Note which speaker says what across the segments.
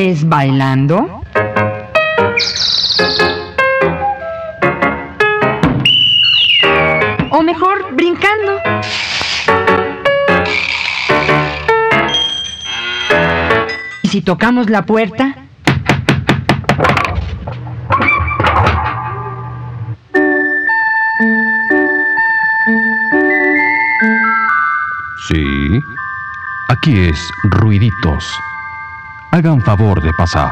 Speaker 1: vez bailando, o mejor, brincando. ¿Y si tocamos la puerta?
Speaker 2: Sí, aquí es Ruiditos. Hagan favor de pasar.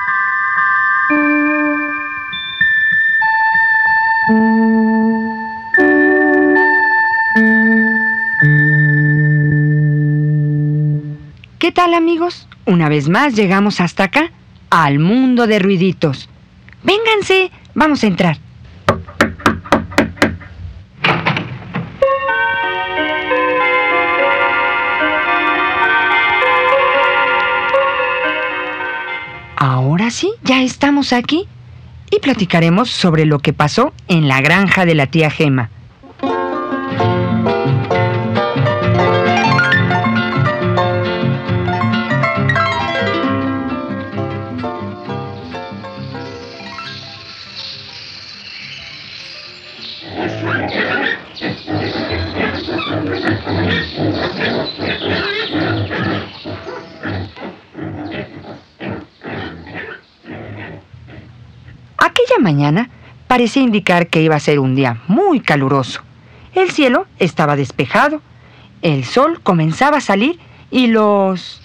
Speaker 1: ¿Qué tal, amigos? Una vez más llegamos hasta acá, al mundo de Ruiditos. Vénganse, vamos a entrar. Ahora sí, ya estamos aquí y platicaremos sobre lo que pasó en la granja de la tía Gema. Aquella mañana parecía indicar que iba a ser un día muy caluroso. El cielo estaba despejado, el sol comenzaba a salir y los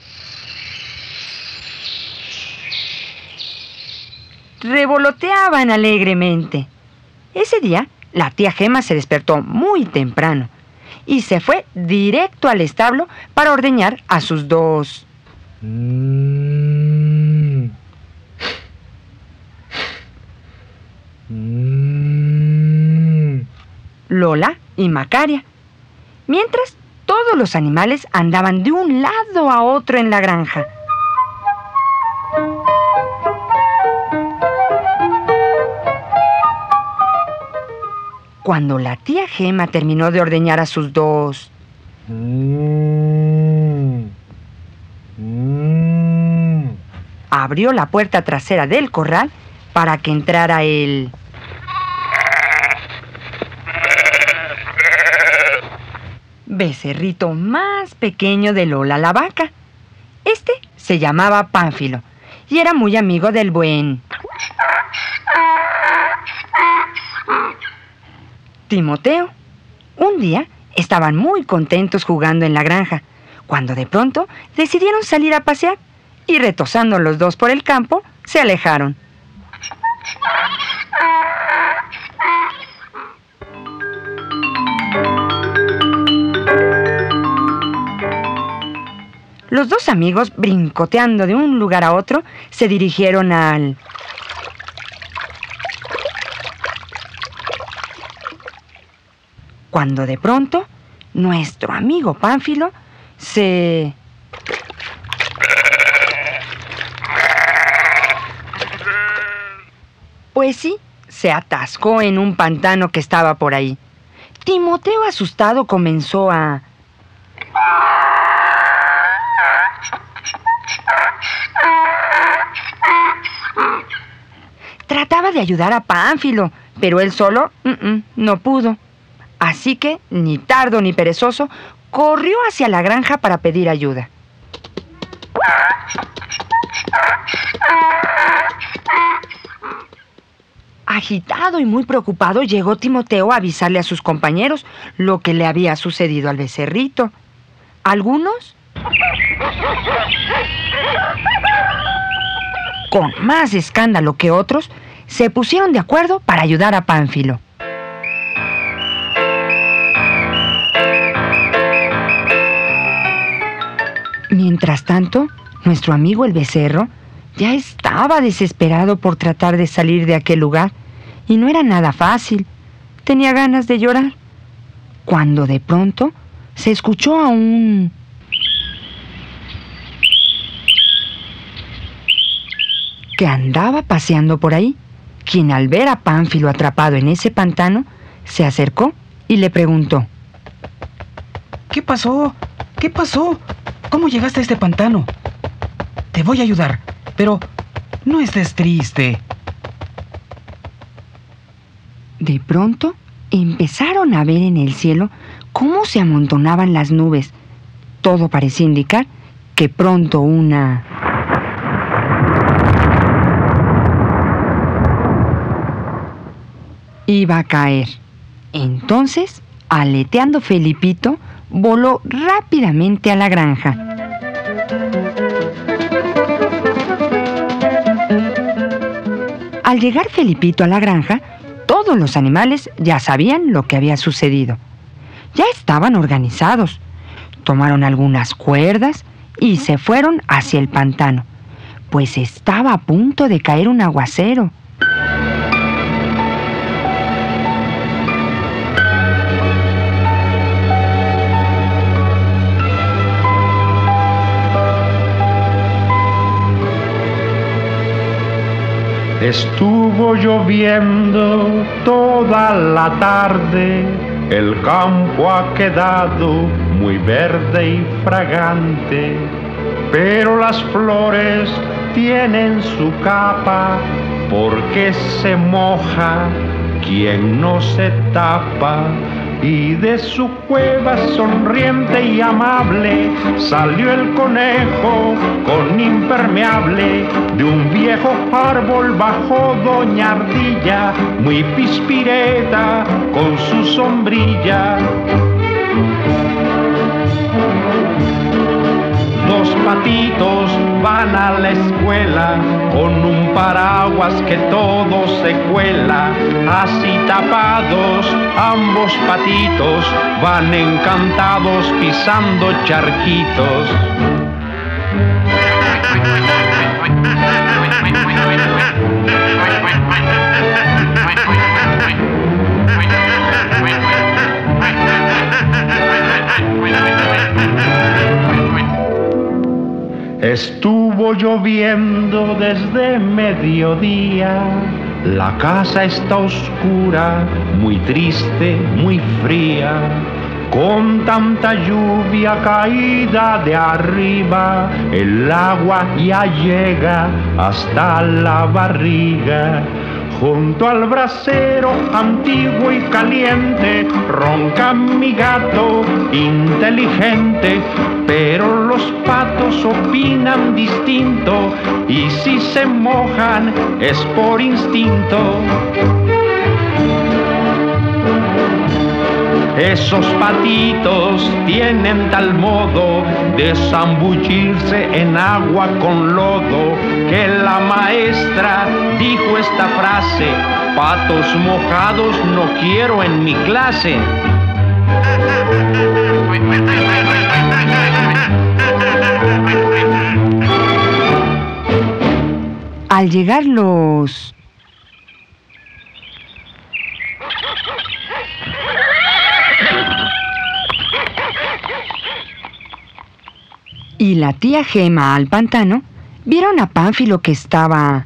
Speaker 1: revoloteaban alegremente. Ese día, la tía Gema se despertó muy temprano y se fue directo al establo para ordeñar a sus dos Lola y Macaria. Mientras, todos los animales andaban de un lado a otro en la granja. Cuando la tía Gema terminó de ordeñar a sus dos abrió la puerta trasera del corral para que entrara el becerrito más pequeño de Lola la vaca. Este se llamaba Pánfilo y era muy amigo del buen Timoteo. Un día estaban muy contentos jugando en la granja, cuando de pronto decidieron salir a pasear y retozando los dos por el campo, se alejaron. Los dos amigos, brincoteando de un lugar a otro, se dirigieron al cuando de pronto, nuestro amigo Pánfilo se pues sí, se atascó en un pantano que estaba por ahí. Timoteo, asustado, comenzó a trataba de ayudar a Pánfilo, pero él solo no pudo. Así que, ni tardo ni perezoso, corrió hacia la granja para pedir ayuda. Agitado y muy preocupado, llegó Timoteo a avisarle a sus compañeros lo que le había sucedido al becerrito. Algunos, con más escándalo que otros, se pusieron de acuerdo para ayudar a Pánfilo. Mientras tanto, nuestro amigo el becerro ya estaba desesperado por tratar de salir de aquel lugar, y no era nada fácil. Tenía ganas de llorar, cuando de pronto se escuchó a un que andaba paseando por ahí, quien al ver a Pánfilo atrapado en ese pantano, se acercó y le preguntó:
Speaker 3: ¿Qué pasó? ¿Qué pasó? ¿Cómo llegaste a este pantano? Te voy a ayudar. pero no estés triste.
Speaker 1: De pronto, empezaron a ver en el cielo cómo se amontonaban las nubes. Todo parecía indicar que pronto una... iba a caer. Entonces, aleteando Felipito, voló rápidamente a la granja. Al llegar Felipito a la granja, todos los animales ya sabían lo que había sucedido. Ya estaban organizados. Tomaron algunas cuerdas y se fueron hacia el pantano, pues estaba a punto de caer un aguacero.
Speaker 4: Estuvo lloviendo toda la tarde, el campo ha quedado muy verde y fragante, pero las flores tienen su capa, porque se moja quien no se tapa. Y de su cueva sonriente y amable salió el conejo con impermeable. De un viejo árbol bajó doña Ardilla, muy pispireta con su sombrilla. Dos patitos van a la escuela con un paraguas que todo se cuela. Así tapados ambos patitos van encantados pisando charquitos. Estuvo lloviendo desde mediodía, la casa está oscura, muy triste, muy fría. Con tanta lluvia caída de arriba, el agua ya llega hasta la barriga. Junto al brasero antiguo y caliente ronca mi gato inteligente, pero los patos opinan distinto y si se mojan es por instinto. Esos patitos tienen tal modo de zambullirse en agua con lodo, que la maestra dijo esta frase: patos mojados no quiero en mi clase.
Speaker 1: Al llegar los... y la tía Gema al pantano, vieron a Pánfilo que estaba...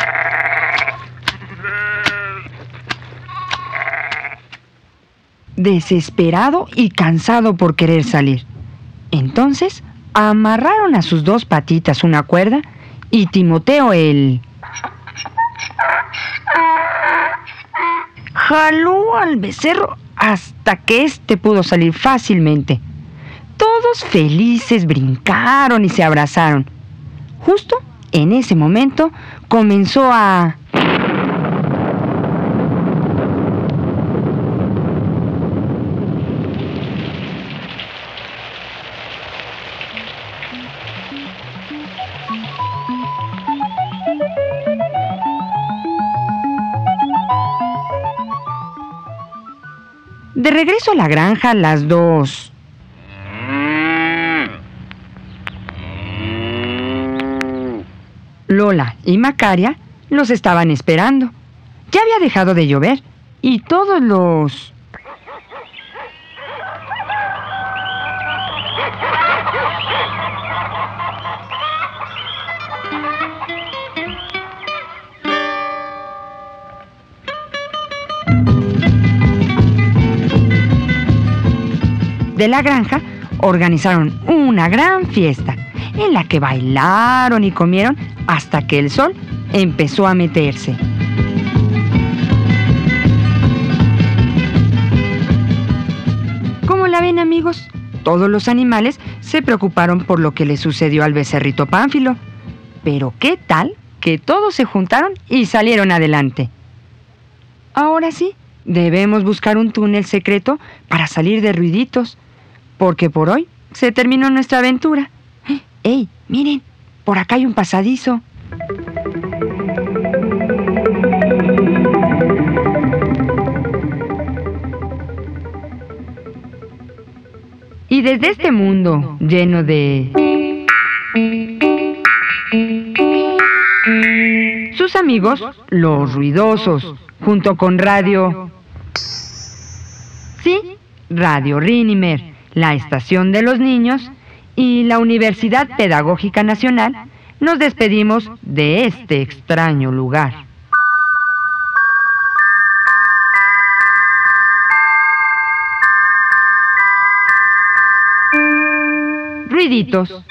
Speaker 1: desesperado y cansado por querer salir. Entonces, amarraron a sus dos patitas una cuerda y Timoteo jaló al becerro hasta que éste pudo salir fácilmente. Todos felices brincaron y se abrazaron. Justo en ese momento comenzó a... De regreso a la granja, las dos... Lola y Macaria los estaban esperando. Ya había dejado de llover y todos los... de la granja organizaron una gran fiesta en la que bailaron y comieron hasta que el sol empezó a meterse. ¿Cómo la ven, amigos? Todos los animales se preocuparon por lo que le sucedió al becerrito Pánfilo. Pero ¿qué tal que todos se juntaron y salieron adelante? Ahora sí, debemos buscar un túnel secreto para salir de Ruiditos, porque por hoy se terminó nuestra aventura. ¡Ey, miren! Por acá hay un pasadizo. Y desde este mundo lleno de... sus amigos, los ruidosos, junto con Radio... sí, Radio Rínimer, la Estación de los Niños y la Universidad Pedagógica Nacional, nos despedimos de este extraño lugar. Ruiditos.